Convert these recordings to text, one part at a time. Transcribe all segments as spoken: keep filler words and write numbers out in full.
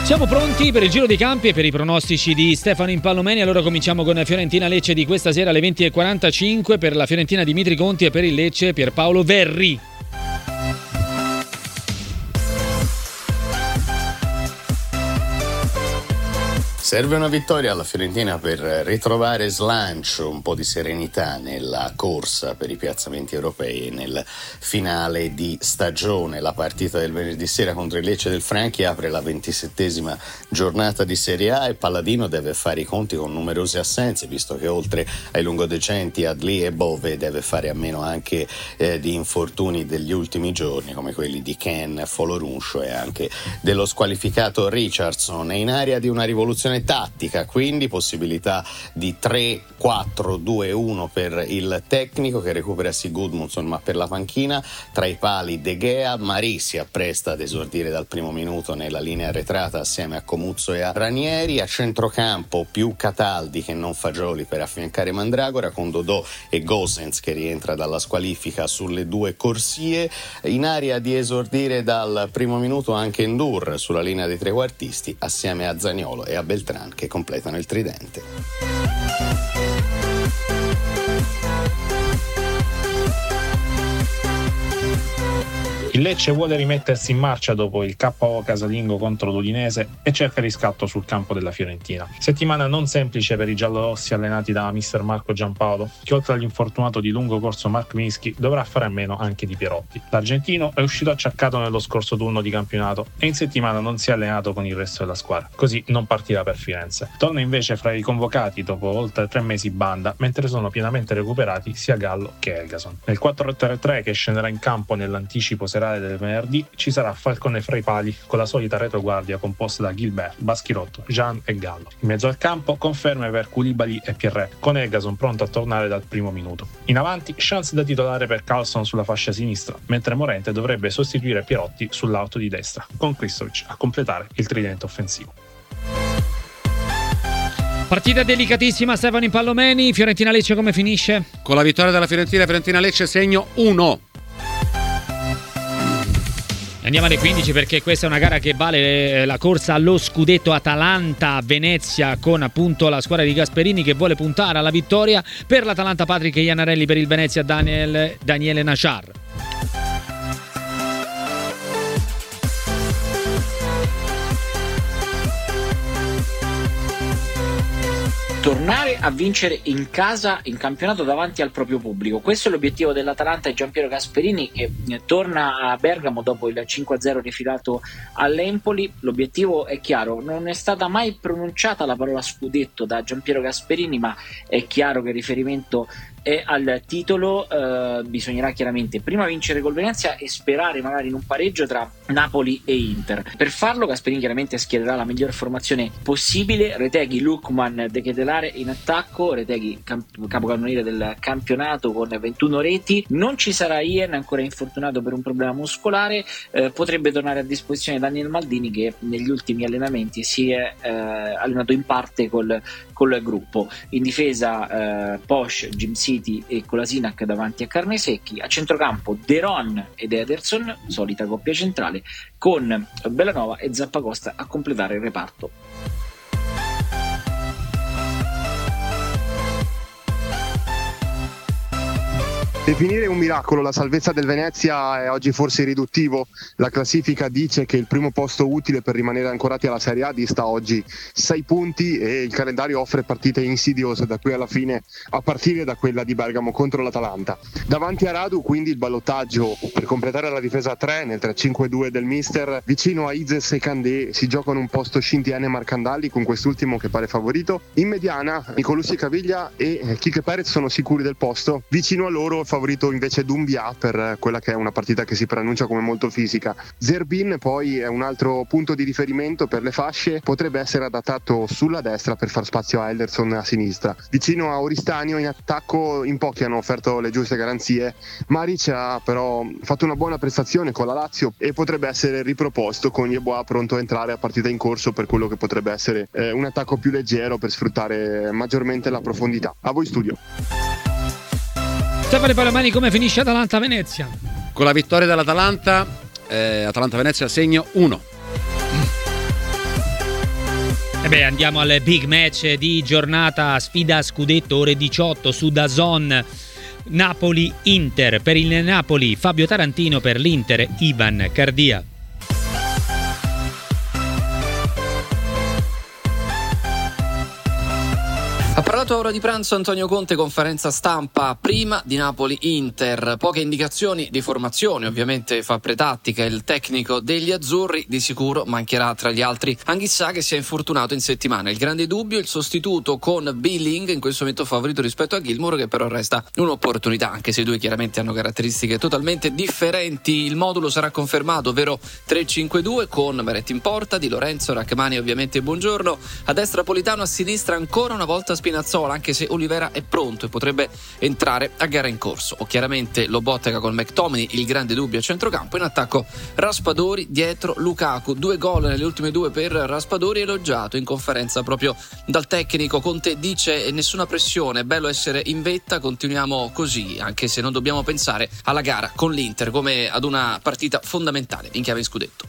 Siamo pronti per il giro dei campi e per i pronostici di Stefano Impallomeni. Allora cominciamo con Fiorentina Lecce di questa sera alle venti e quarantacinque. Per la Fiorentina Dimitri Conti e per il Lecce Pierpaolo Verri. Serve una vittoria alla Fiorentina per ritrovare slancio, un po' di serenità nella corsa per i piazzamenti europei e nel finale di stagione. La partita del venerdì sera contro il Lecce del Franchi apre la ventisettesima giornata di Serie A e Palladino deve fare i conti con numerose assenze, visto che oltre ai lungodecenti Adli e Bove deve fare a meno anche eh, di infortuni degli ultimi giorni, come quelli di Ken, Foloruncio e anche dello squalificato Richardson. È in area di una rivoluzione tattica, quindi possibilità di tre quattro due uno per il tecnico che recupera sì Gudmundsson ma per la panchina. Tra i pali De Gea, Marì si appresta ad esordire dal primo minuto nella linea arretrata assieme a Comuzzo e a Ranieri. A centrocampo più Cataldi che non Fagioli per affiancare Mandragora, con Dodò e Gosens che rientra dalla squalifica sulle due corsie. In area di esordire dal primo minuto anche Ndur sulla linea dei trequartisti assieme a Zaniolo e a Beltrán che completano il tridente. Il Lecce vuole rimettersi in marcia dopo il K O casalingo contro l'Udinese e cerca riscatto sul campo della Fiorentina. Settimana non semplice per i giallorossi allenati da mister Marco Giampaolo, che oltre all'infortunato di lungo corso Mark Minsky dovrà fare a meno anche di Pierotti. L'argentino è uscito acciaccato nello scorso turno di campionato e in settimana non si è allenato con il resto della squadra, così non partirà per Firenze. Torna invece fra i convocati dopo oltre tre mesi banda, mentre sono pienamente recuperati sia Gallo che Elgason. Nel quattro tre tre che scenderà in campo nell'anticipo serale del venerdì ci sarà Falcone fra i pali con la solita retroguardia composta da Gilbert, Baschirotto, Jean e Gallo. In mezzo al campo conferme per Koulibaly e Pierre, con Elgason pronto a tornare dal primo minuto. In avanti chance da titolare per Carlson sulla fascia sinistra, mentre Morente dovrebbe sostituire Pierotti sull'auto di destra, con Kristovic a completare il tridente offensivo. Partita delicatissima, Stefano Impallomeni. Fiorentina Lecce come finisce? Con la vittoria della Fiorentina, Fiorentina Lecce segno uno. Andiamo alle quindici perché questa è una gara che vale la corsa allo scudetto. Atalanta-Venezia con appunto la squadra di Gasperini che vuole puntare alla vittoria. Per l'Atalanta Patrick Iannarelli, per il Venezia Daniel, Daniele Nachar. Tornare a vincere in casa in campionato davanti al proprio pubblico, questo è l'obiettivo dell'Atalanta e Giampiero Gasperini, che torna a Bergamo dopo il cinque a zero rifilato all'Empoli. L'obiettivo è chiaro, non è stata mai pronunciata la parola scudetto da Giampiero Gasperini, ma è chiaro che il riferimento è al titolo. Eh, bisognerà chiaramente prima vincere col Venezia e sperare magari in un pareggio tra Napoli e Inter. Per farlo Gasperini chiaramente schiererà la miglior formazione possibile: Retegui, Lukman, De Ketelare in attacco, Retegui camp- capocannoniere del campionato con ventuno reti. Non ci sarà Ian, ancora infortunato per un problema muscolare. Eh, potrebbe tornare a disposizione Daniel Maldini, che negli ultimi allenamenti si è eh, allenato in parte col, col gruppo. In difesa eh, Posch, Jim City e Kolasinac davanti a Carnesecchi. A centrocampo Deron ed Ederson, solita coppia centrale, con Bellanova e Zappacosta a completare il reparto. Definire un miracolo la salvezza del Venezia è oggi forse riduttivo. La classifica dice che il primo posto utile per rimanere ancorati alla Serie A dista oggi sei punti e il calendario offre partite insidiose da qui alla fine, a partire da quella di Bergamo contro l'Atalanta. Davanti a Radu quindi il ballottaggio per completare la difesa a tre nel tre cinque due del mister. Vicino a Izes e Candé si giocano un posto Scintiane e Marcandalli, con quest'ultimo che pare favorito. In mediana Nicolussi Caviglia e Quique Perez sono sicuri del posto. Vicino a loro favorito invece Doumbia per quella che è una partita che si preannuncia come molto fisica. Zerbin poi è un altro punto di riferimento per le fasce, potrebbe essere adattato sulla destra per far spazio a Elderson a sinistra. Vicino a Oristanio in attacco in pochi hanno offerto le giuste garanzie. Maric ha però fatto una buona prestazione con la Lazio e potrebbe essere riproposto con Yeboah pronto a entrare a partita in corso per quello che potrebbe essere eh, un attacco più leggero per sfruttare maggiormente la profondità. A voi studio. Stefano Palomani, come finisce Atalanta-Venezia? Con la vittoria dell'Atalanta, eh, Atalanta-Venezia segno uno. E beh, andiamo al big match di giornata, sfida a scudetto, ore diciotto su DAZN. Napoli-Inter. Per il Napoli Fabio Tarantino, per l'Inter Ivan Cardia. Ha parlato a ora di pranzo Antonio Conte, conferenza stampa prima di Napoli-Inter. Poche indicazioni di formazione, ovviamente fa pretattica il tecnico degli azzurri, di sicuro mancherà tra gli altri Anghissà, che si è infortunato in settimana. Il grande dubbio, il sostituto con Billing, in questo momento favorito rispetto a Gilmour, che però resta un'opportunità, anche se i due chiaramente hanno caratteristiche totalmente differenti. Il modulo sarà confermato, ovvero tre cinque due, con Beretti in porta, Di Lorenzo, Rachmani ovviamente buongiorno, a destra Politano, a sinistra ancora una volta Spinazzola, anche se Olivera è pronto e potrebbe entrare a gara in corso. O chiaramente Lobotka con McTominay, il grande dubbio a centrocampo. In attacco Raspadori, dietro Lukaku. Due gol nelle ultime due per Raspadori, elogiato in conferenza proprio dal tecnico. Conte dice: nessuna pressione, è bello essere in vetta, continuiamo così, anche se non dobbiamo pensare alla gara con l'Inter come ad una partita fondamentale in chiave in scudetto.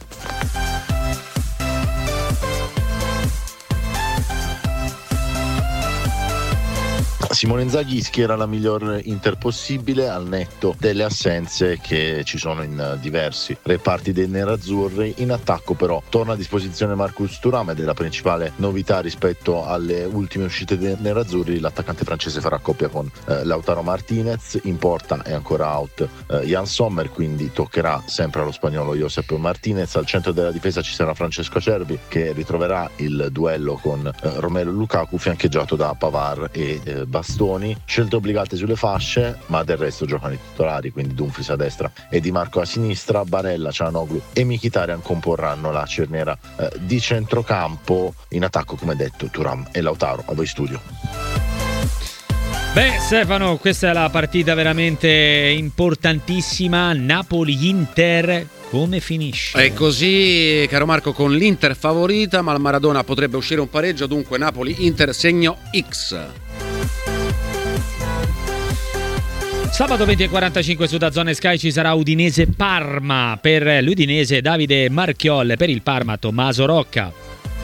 Simone Inzaghi schiera la miglior Inter possibile al netto delle assenze che ci sono in diversi reparti dei nerazzurri. In attacco però torna a disposizione Marcus Thuram, ed è la principale novità rispetto alle ultime uscite dei nerazzurri. L'attaccante francese farà coppia con eh, Lautaro Martinez. In porta è ancora out eh, Jan Sommer, quindi toccherà sempre allo spagnolo Josep Martinez. Al centro della difesa ci sarà Francesco Acerbi, che ritroverà il duello con eh, Romelu Lukaku, fiancheggiato da Pavard e eh, Bastoni. Scelte obbligate sulle fasce, ma del resto giocano i titolari, quindi Dumfries a destra e Di Marco a sinistra. Barella, Çalhanoğlu e Mkhitaryan comporranno la cerniera eh, di centrocampo. In attacco, come detto, Thuram e Lautaro. A voi studio. Beh, Stefano, questa è la partita veramente importantissima. Napoli-Inter, come finisce? È così, caro Marco, con l'Inter favorita, ma al Maradona potrebbe uscire un pareggio, dunque Napoli-Inter segno X. Sabato venti e quarantacinque su DAZN Sky ci sarà Udinese-Parma. Per l'Udinese Davide Marchiol, per il Parma Tommaso Rocca.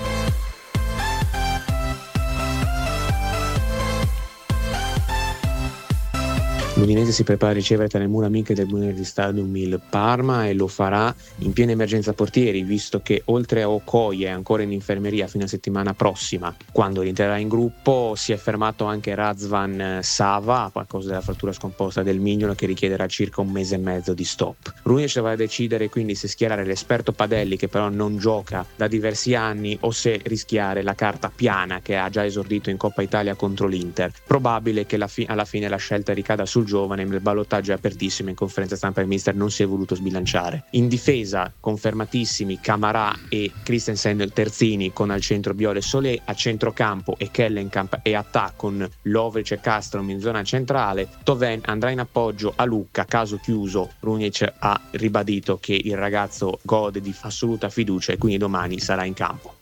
L'Udinese si prepara a ricevere tra le mura amiche del Buonelli Stadium il Parma, e lo farà in piena emergenza portieri, visto che oltre a Okoye è ancora in infermeria fino a settimana prossima, quando rientrerà in gruppo. Si è fermato anche Razvan Sava a causa della frattura scomposta del mignolo, che richiederà circa un mese e mezzo di stop. Runic va a decidere quindi se schierare l'esperto Padelli, che però non gioca da diversi anni, o se rischiare la carta Piana, che ha già esordito in Coppa Italia contro l'Inter. Probabile che la fi- alla fine la scelta ricada sul giovane, ma il ballottaggio è apertissimo. In conferenza stampa il mister non si è voluto sbilanciare. In difesa confermatissimi Camarà e Christensen terzini, con al centro Biole e Solé, a centrocampo e Kellenkamp e attacco con Lovric e Castrom in zona centrale. Toven andrà in appoggio a Lucca, caso chiuso. Runic ha ribadito che il ragazzo gode di assoluta fiducia e quindi domani sarà in campo.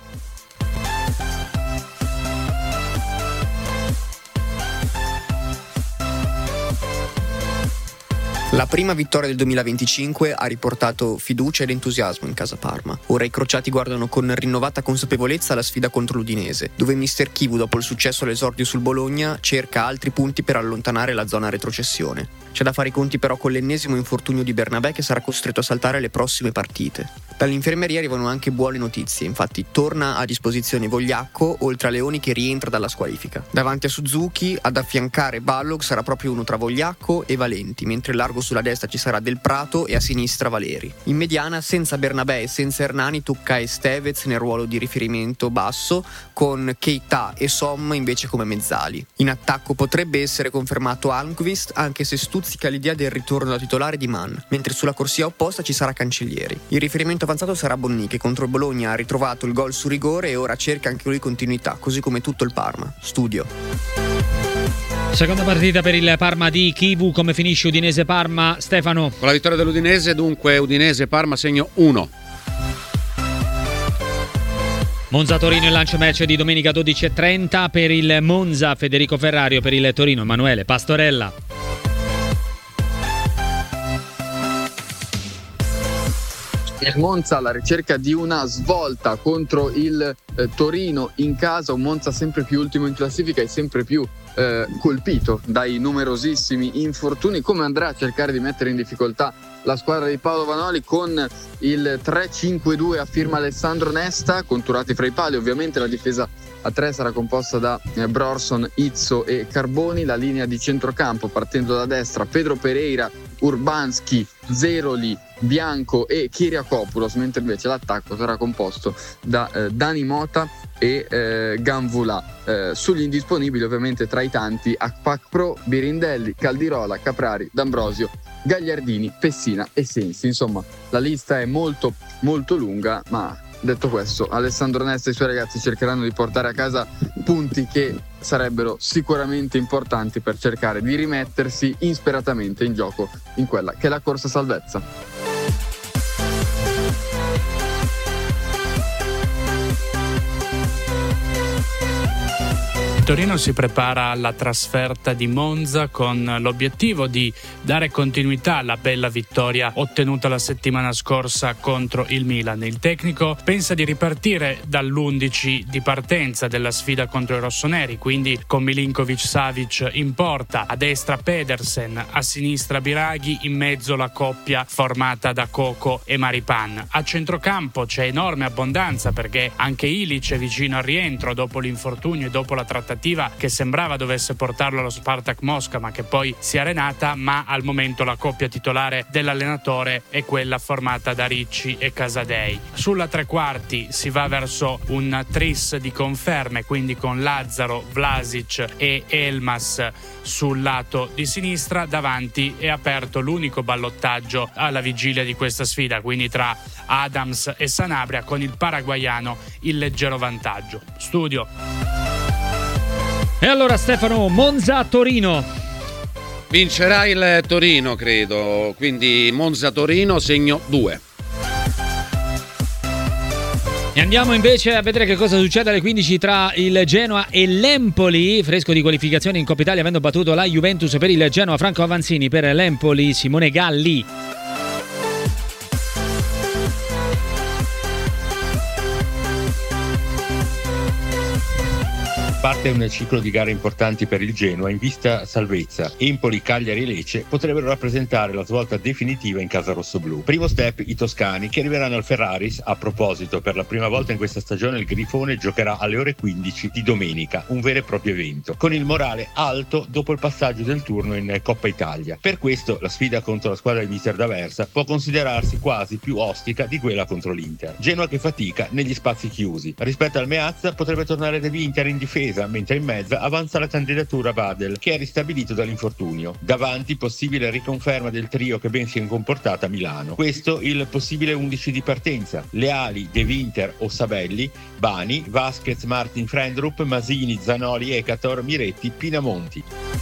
La prima vittoria del duemilaventicinque ha riportato fiducia ed entusiasmo in casa Parma. Ora i crociati guardano con rinnovata consapevolezza la sfida contro l'Udinese, dove mister Chivu, dopo il successo all'esordio sul Bologna, cerca altri punti per allontanare la zona retrocessione. C'è da fare i conti però con l'ennesimo infortunio di Bernabé, che sarà costretto a saltare le prossime partite. Dall'infermeria arrivano anche buone notizie, infatti torna a disposizione Vogliacco, oltre a Leoni che rientra dalla squalifica. Davanti a Suzuki, ad affiancare Balog sarà proprio uno tra Vogliacco e Valenti, mentre largo sulla destra ci sarà Del Prato e a sinistra Valeri. In mediana, senza Bernabé e senza Hernani, tocca a Estevez nel ruolo di riferimento basso, con Keita e Som invece come mezzali. In attacco potrebbe essere confermato Almqvist, anche se stuzzica l'idea del ritorno da titolare di Mann, mentre sulla corsia opposta ci sarà Cancellieri. Il riferimento avanzato sarà Bonni, che contro il Bologna ha ritrovato il gol su rigore e ora cerca anche lui continuità, così come tutto il Parma. Studio. Seconda partita per il Parma di Chivu, come finisce Udinese-Parma, Stefano? Con la vittoria dell'Udinese, dunque Udinese-Parma segno uno. Monza-Torino, il lancio match di domenica dodici e trenta. Per il Monza Federico Ferrario, per il Torino Emanuele Pastorella. il Monza alla ricerca di una svolta contro il eh, Torino in casa, un Monza sempre più ultimo in classifica e sempre più eh, colpito dai numerosissimi infortuni. Come andrà a cercare di mettere in difficoltà la squadra di Paolo Vanoli con il tre cinque due a firma Alessandro Nesta, conturati fra i pali ovviamente. La difesa a tre sarà composta da eh, Brorson, Izzo e Carboni. La linea di centrocampo partendo da destra: Pedro Pereira, Urbanski, Zeroli, Bianco e Kyriakopoulos, mentre invece l'attacco sarà composto da eh, Dani Mota e eh, Ganvula. Eh, sugli indisponibili ovviamente tra i tanti Akpakpro, Birindelli, Caldirola, Caprari, D'Ambrosio, Gagliardini, Pessina e Sensi. Insomma, la lista è molto molto lunga, ma detto questo, Alessandro Nesta e i suoi ragazzi cercheranno di portare a casa punti che sarebbero sicuramente importanti per cercare di rimettersi insperatamente in gioco in quella che è la corsa salvezza. Torino si prepara alla trasferta di Monza con l'obiettivo di dare continuità alla bella vittoria ottenuta la settimana scorsa contro il Milan. Il tecnico pensa di ripartire dall'undici di partenza della sfida contro i rossoneri, quindi con Milinkovic-Savic in porta, a destra Pedersen, a sinistra Biraghi, in mezzo la coppia formata da Coco e Maripan. A centrocampo c'è enorme abbondanza perché anche Ilic è vicino al rientro dopo l'infortunio e dopo la trattativa che sembrava dovesse portarlo allo Spartak Mosca, ma che poi si è arenata. Ma al momento la coppia titolare dell'allenatore è quella formata da Ricci e Casadei. Sulla tre quarti si va verso un tris di conferme, quindi con Lazzaro, Vlasic e Elmas sul lato di sinistra. Davanti è aperto l'unico ballottaggio alla vigilia di questa sfida, quindi tra Adams e Sanabria, con il paraguaiano in leggero vantaggio. Studio. E allora Stefano, Monza-Torino. Vincerà il Torino, credo, quindi Monza-Torino, segno due. E andiamo invece a vedere che cosa succede alle quindici tra il Genoa e l'Empoli, fresco di qualificazione in Coppa Italia avendo battuto la Juventus. Per il Genoa Franco Avanzini, per l'Empoli Simone Galli. Parte un ciclo di gare importanti per il Genoa in vista salvezza. Empoli, Cagliari e Lecce potrebbero rappresentare la svolta definitiva in casa rossoblù. Primo step i toscani, che arriveranno al Ferraris. A proposito, per la prima volta in questa stagione il Grifone giocherà alle ore quindici di domenica, un vero e proprio evento, con il morale alto dopo il passaggio del turno in Coppa Italia. Per questo la sfida contro la squadra di mister D'Aversa può considerarsi quasi più ostica di quella contro l'Inter. Genoa che fatica negli spazi chiusi. Rispetto al Meazza potrebbe tornare De Vinter in difesa, mentre in mezzo avanza la candidatura Badel, che è ristabilito dall'infortunio. Davanti possibile riconferma del trio che ben si è comportata a Milano. Questo il possibile undici di partenza: Leali, De Vinter o Sabelli, Bani, Vasquez, Martin, Frendrup, Masini, Zanoli, Ecator, Miretti, Pinamonti.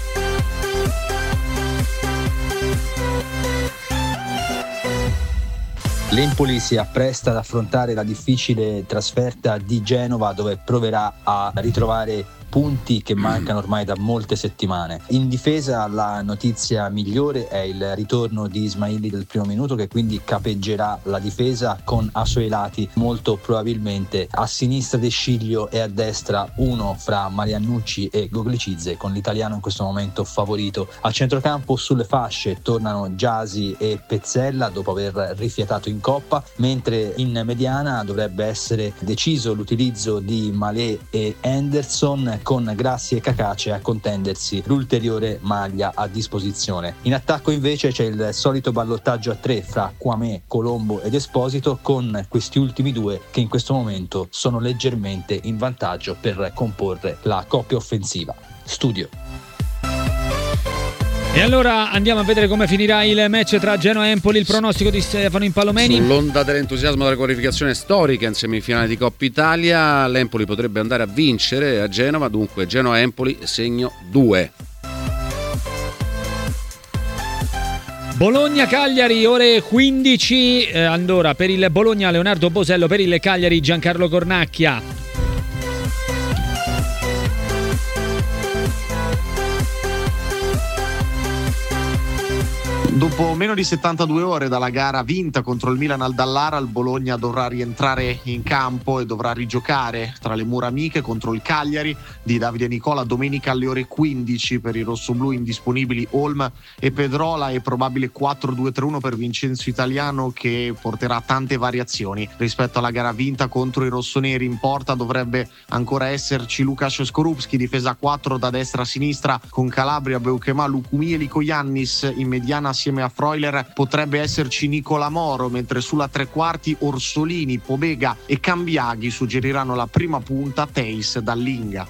L'Empoli si appresta ad affrontare la difficile trasferta di Genova, dove proverà a ritrovare punti che mancano ormai da molte settimane. In difesa la notizia migliore è il ritorno di Ismaili del primo minuto, che quindi capeggerà la difesa con a suoi lati molto probabilmente a sinistra De Sciglio e a destra uno fra Mariannucci e Goglicizze, con l'italiano in questo momento favorito. A centrocampo sulle fasce tornano Gyasi e Pezzella dopo aver rifiatato in Coppa, mentre in mediana dovrebbe essere deciso l'utilizzo di Malé e Henderson, con Grassi e Cacace a contendersi l'ulteriore maglia a disposizione. In attacco invece c'è il solito ballottaggio a tre fra Kwame, Colombo ed Esposito, con questi ultimi due che in questo momento sono leggermente in vantaggio per comporre la coppia offensiva. Studio. E allora andiamo a vedere come finirà il match tra Genoa e Empoli. Il pronostico di Stefano Impallomeni. Sull'onda dell'entusiasmo della qualificazione storica in semifinale di Coppa Italia, l'Empoli potrebbe andare a vincere a Genova, dunque Genoa-Empoli segno due. Bologna-Cagliari, ore quindici. Eh, allora per il Bologna Leonardo Bosello, per il Cagliari Giancarlo Cornacchia. Dopo meno di settantadue ore dalla gara vinta contro il Milan al Dallara, il Bologna dovrà rientrare in campo e dovrà rigiocare tra le mura amiche contro il Cagliari di Davide Nicola domenica alle ore quindici. Per i rossoblù indisponibili Olm e Pedrola e probabile quattro due tre uno per Vincenzo Italiano, che porterà tante variazioni rispetto alla gara vinta contro i rossoneri. In porta dovrebbe ancora esserci Lukasz Skorupski, difesa a quattro da destra a sinistra con Calabria, Beukema, Lukumi e Likoyannis. In mediana assieme a Freuler potrebbe esserci Nicola Moro, mentre sulla tre quarti Orsolini, Pobega e Cambiaghi suggeriranno la prima punta Teis dall'Inga.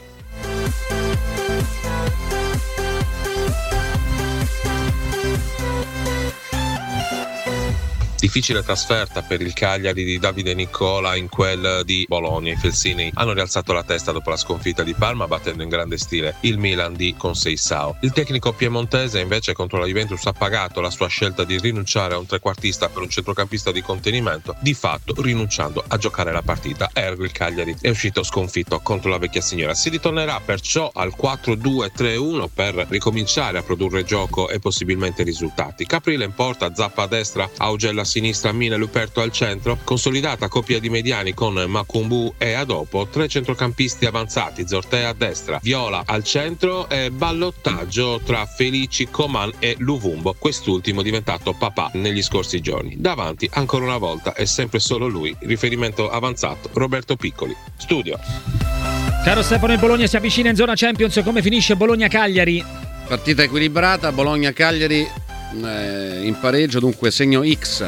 Difficile trasferta per il Cagliari di Davide Nicola in quel di Bologna. I Felsini hanno rialzato la testa dopo la sconfitta di Parma, battendo in grande stile il Milan di Conceição. Il tecnico piemontese invece contro la Juventus ha pagato la sua scelta di rinunciare a un trequartista per un centrocampista di contenimento, di fatto rinunciando a giocare la partita. Ergo il Cagliari è uscito sconfitto contro la vecchia signora. Si ritornerà perciò al quattro due tre uno per ricominciare a produrre gioco e possibilmente risultati. Caprile in porta, Zappa a destra, Augella a sinistra, Mina e Luperto al centro, consolidata coppia di mediani con Makumbu e a dopo tre centrocampisti avanzati, Zortea a destra, Viola al centro e ballottaggio tra Felici, Coman e Luvumbo, quest'ultimo diventato papà negli scorsi giorni. Davanti ancora una volta è sempre solo lui, riferimento avanzato Roberto Piccoli. Studio. Caro Stefano, il Bologna si avvicina in zona Champions. Come finisce Bologna-Cagliari? Partita equilibrata, Bologna-Cagliari eh, in pareggio, dunque segno X.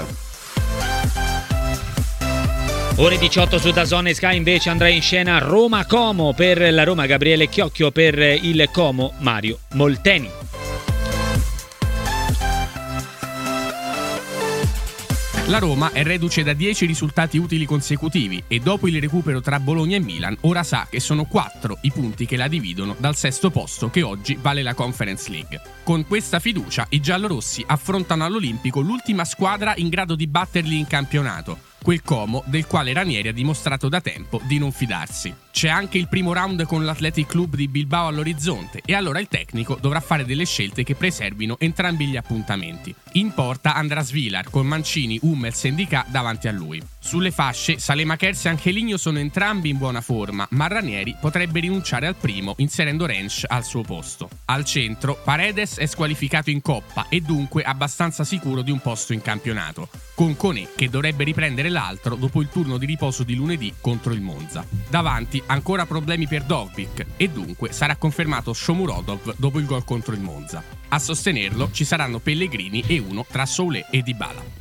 Ore diciotto su DAZN e Sky invece andrà in scena Roma-Como. Per la Roma Gabriele Chiocchio, per il Como Mario Molteni. La Roma è reduce da dieci risultati utili consecutivi e dopo il recupero tra Bologna e Milan ora sa che sono quattro i punti che la dividono dal sesto posto che oggi vale la Conference League. Con questa fiducia i giallorossi affrontano all'Olimpico l'ultima squadra in grado di batterli in campionato, quel Como del quale Ranieri ha dimostrato da tempo di non fidarsi. C'è anche il primo round con l'Athletic Club di Bilbao all'orizzonte e allora il tecnico dovrà fare delle scelte che preservino entrambi gli appuntamenti. In porta andrà Svilar con Mancini, Hummels e Ndicà davanti a lui. Sulle fasce Saelemaekers e Angelino sono entrambi in buona forma, ma Ranieri potrebbe rinunciare al primo inserendo Rensch al suo posto. Al centro Paredes è squalificato in Coppa e dunque abbastanza sicuro di un posto in campionato, con Koné che dovrebbe riprendere l'altro dopo il turno di riposo di lunedì contro il Monza. Davanti ancora problemi per Dovbyk e dunque sarà confermato Shomurodov dopo il gol contro il Monza. A sostenerlo ci saranno Pellegrini e uno tra Soulé e Dybala.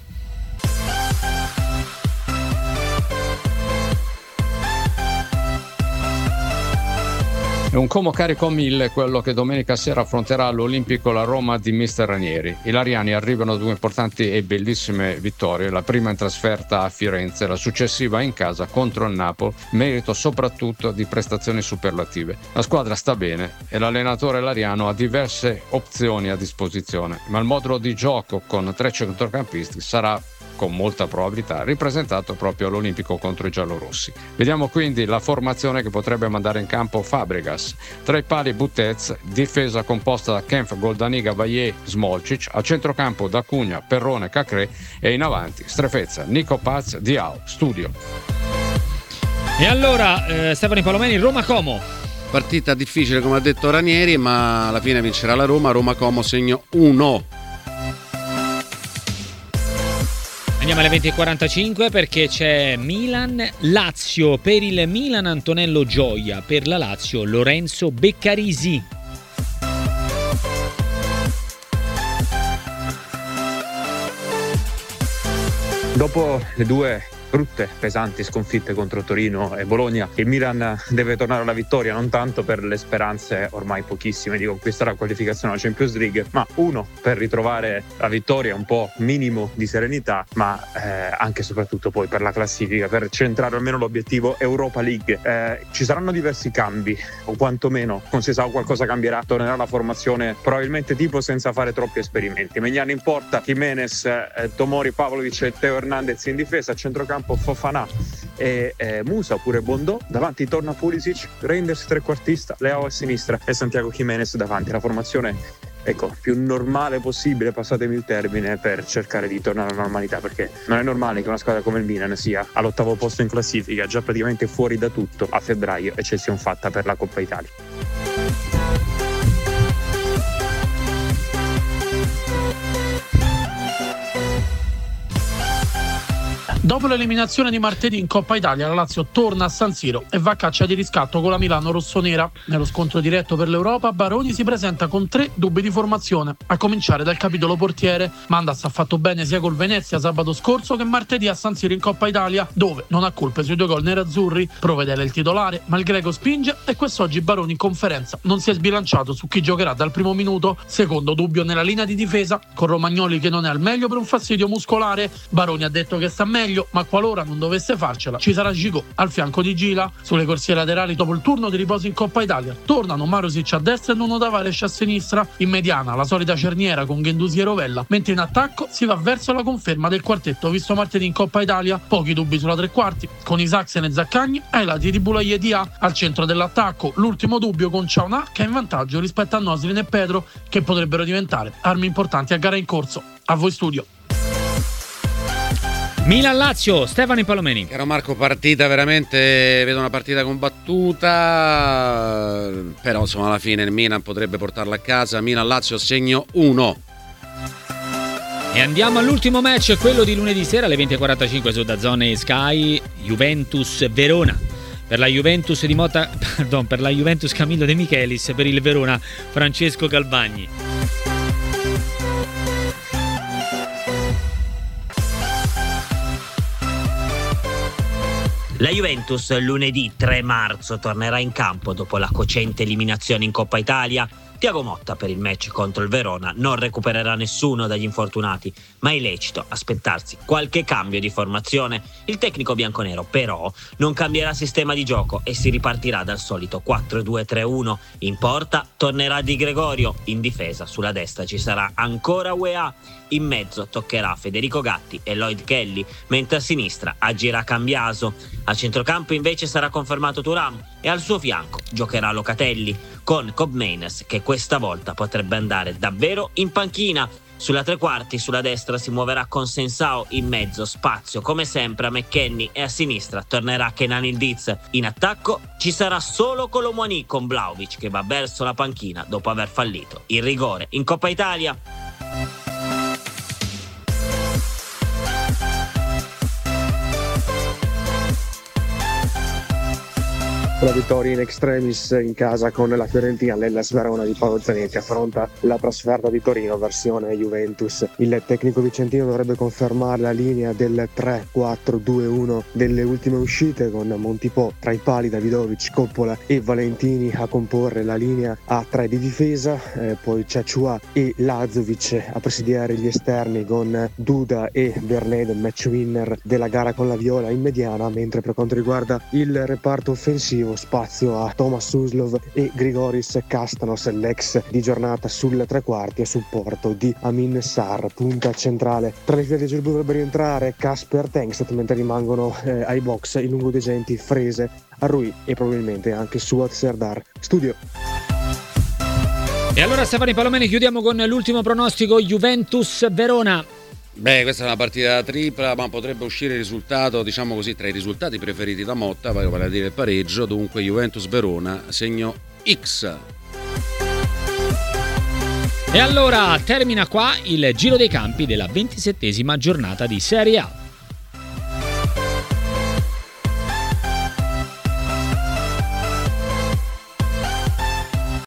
È un Como carico mille quello che domenica sera affronterà all'Olimpico la Roma di mister Ranieri. I lariani arrivano a due importanti e bellissime vittorie, la prima in trasferta a Firenze, la successiva in casa contro il Napoli, merito soprattutto di prestazioni superlative. La squadra sta bene e l'allenatore lariano ha diverse opzioni a disposizione, ma il modulo di gioco con tre centrocampisti sarà con molta probabilità ripresentato proprio all'Olimpico contro i giallorossi. Vediamo quindi la formazione che potrebbe mandare in campo Fabregas. Tra i pali Butez, difesa composta da Kempf, Goldaniga, Bailly, Smolcic, a centrocampo da Cugna, Perrone, Cacré e in avanti Strefezza, Nico Paz, Diao. Studio. E allora eh, Stefano Palomeni, Roma-Como. Partita difficile come ha detto Ranieri, ma alla fine vincerà la Roma. Roma-Como segno uno. Andiamo alle venti e quarantacinque perché c'è Milan-Lazio. Per il Milan Antonello Gioia, per la Lazio Lorenzo Beccarisi. Dopo le due brutte, pesanti sconfitte contro Torino e Bologna, il Milan deve tornare alla vittoria, non tanto per le speranze ormai pochissime di conquistare la qualificazione alla Champions League, ma uno per ritrovare la vittoria, un po' minimo di serenità, ma eh, anche e soprattutto poi per la classifica, per centrare almeno l'obiettivo Europa League. Eh, ci saranno diversi cambi, o quantomeno con Sesao qualcosa cambierà, tornerà la formazione probabilmente tipo senza fare troppi esperimenti. Magnani in porta, Jimenez, eh, Tomori, Pavlovic e Teo Hernandez in difesa, a centrocampo Fofana e eh, Musa oppure Bondò, davanti torna Pulisic, Reinders trequartista, Leao a sinistra e Santiago Jimenez davanti. La formazione ecco, più normale possibile, passatemi il termine, per cercare di tornare alla normalità, perché non è normale che una squadra come il Milan sia all'ottavo posto in classifica, già praticamente fuori da tutto a febbraio, eccezione fatta per la Coppa Italia. Dopo l'eliminazione di martedì in Coppa Italia, la Lazio torna a San Siro e va a caccia di riscatto con la Milano rossonera. Nello scontro diretto per l'Europa, Baroni si presenta con tre dubbi di formazione, a cominciare dal capitolo portiere. Mandas ha fatto bene sia col Venezia sabato scorso che martedì a San Siro in Coppa Italia, dove non ha colpe sui due gol nerazzurri. Provvedere il titolare, ma il greco spinge e quest'oggi Baroni in conferenza non si è sbilanciato su chi giocherà dal primo minuto. Secondo dubbio nella linea di difesa, con Romagnoli che non è al meglio per un fastidio muscolare. Baroni ha detto che sta meglio, ma qualora non dovesse farcela ci sarà Gigot al fianco di Gila. Sulle corsie laterali, dopo il turno di riposo in Coppa Italia, tornano Marusic a destra e Nuno Tavares a sinistra. In mediana la solita cerniera con Guendouzi e Rovella, mentre in attacco si va verso la conferma del quartetto visto martedì in Coppa Italia. Pochi dubbi sulla tre quarti, con Isaacsen e Zaccagni ai lati di Boulaye e Dia. Al centro dell'attacco l'ultimo dubbio con Ciaunà, che è in vantaggio rispetto a Noslin e Pedro, che potrebbero diventare armi importanti a gara in corso. A voi studio. Milan-Lazio, Stefano Palomeni. Caro Marco, partita veramente, vedo una partita combattuta, però insomma alla fine il Milan potrebbe portarla a casa. Milan-Lazio segno uno. E andiamo all'ultimo match, quello di lunedì sera alle venti e quarantacinque su DAZN e Sky, Juventus-Verona. Per la Juventus di Motta, pardon, per la Juventus Camillo De Michelis, per il Verona Francesco Calvagni. La Juventus lunedì tre marzo tornerà in campo dopo la cocente eliminazione in Coppa Italia. Thiago Motta per il match contro il Verona non recupererà nessuno dagli infortunati, ma è lecito aspettarsi qualche cambio di formazione. Il tecnico bianconero però non cambierà sistema di gioco e si ripartirà dal solito quattro due tre uno. In porta tornerà Di Gregorio, in difesa sulla destra ci sarà ancora U E A, in mezzo toccherà Federico Gatti e Lloyd Kelly, mentre a sinistra agirà Cambiaso. A centrocampo invece sarà confermato Thuram e al suo fianco giocherà Locatelli, con Kob Meiners che questa volta potrebbe andare davvero in panchina. Sulla tre quarti, sulla destra si muoverà con Sensao, in mezzo spazio come sempre a McKennie e a sinistra tornerà Kenan Yildiz. In attacco ci sarà solo Kolo Muani con Vlahovic che va verso la panchina dopo aver fallito il rigore in Coppa Italia. La vittoria in extremis in casa con la Fiorentina, l'Hellas Verona di Paolo Zanetti affronta la trasferta di Torino versione Juventus. Il tecnico vicentino dovrebbe confermare la linea del tre quattro due uno delle ultime uscite, con Montipò tra i pali, Davidovic, Coppola e Valentini a comporre la linea a tre di difesa, eh, poi c'è Chua e Lazovic a presidiare gli esterni con Duda e Bernede, match winner della gara con la Viola in mediana, mentre per quanto riguarda il reparto offensivo spazio a Thomas Suslov e Grigoris Kastanos, l'ex di giornata sul tre quarti a supporto di Amin Sarr, punta centrale. Tra le file di gioco dovrebbe rientrare Kasper Tengstedt, mentre rimangono eh, ai box i lungodegenti Frese, Arrui e probabilmente anche Suat Serdar. Studio. E allora Stefano Palomeni, chiudiamo con l'ultimo pronostico Juventus-Verona. Beh, questa è una partita tripla, ma potrebbe uscire il risultato, diciamo così, tra i risultati preferiti da Motta, vale a dire il pareggio, dunque Juventus-Verona, segno X. E allora termina qua il giro dei campi della ventisettesima giornata di Serie A.